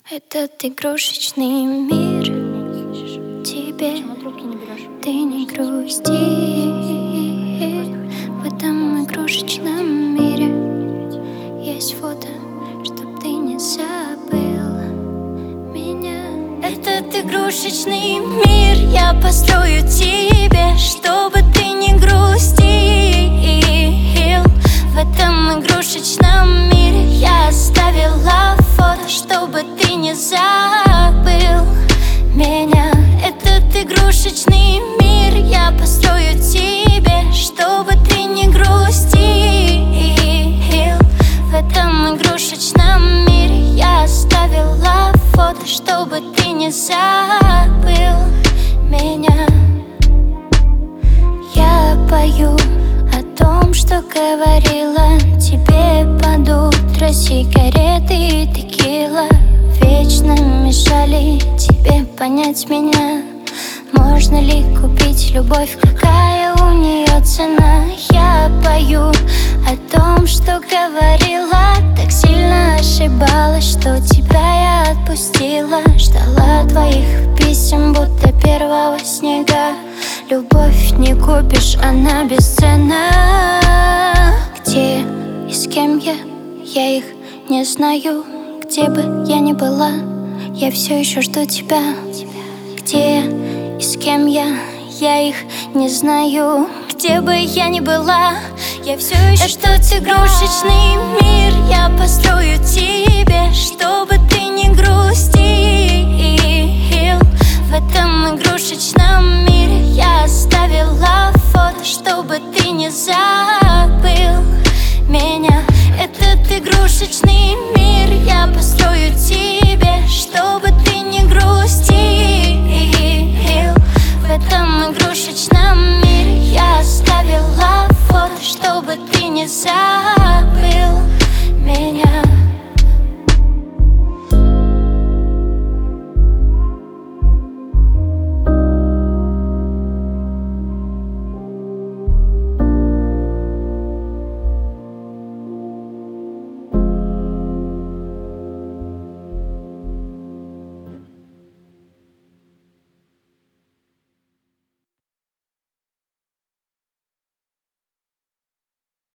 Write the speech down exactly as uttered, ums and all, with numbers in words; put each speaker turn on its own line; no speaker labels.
Этот игрушечный мир тебе, ты не грусти. В этом игрушечном мире есть фото, чтоб ты не забыл меня. Этот игрушечный мир я построю тебе, чтобы ты не грустил. В этом игрушечном мире я оставила фото, чтобы ты не забыл меня. Этот игрушечный мир я построю тебе, чтобы ты не грустил. В этом игрушечном мире я оставила фото, чтобы ты не забыл меня. Я пою о том, что говорила тебе под утро. Сигареты и текила вечно мешали тебе понять меня. Можно ли купить любовь, какая у нее цена? Я пою о том, что говорила, так сильно ошибалась, что тебя я отпустила. Ждала твоих писем, будто первого снега. Любовь не купишь, она бесценна. Где и с кем я, я их не знаю. Где бы я ни была, я все еще жду тебя. Где и с кем я, я их не знаю. Где бы я ни была, я все еще жду тебя. Этот игрушечный мир я построю тебе,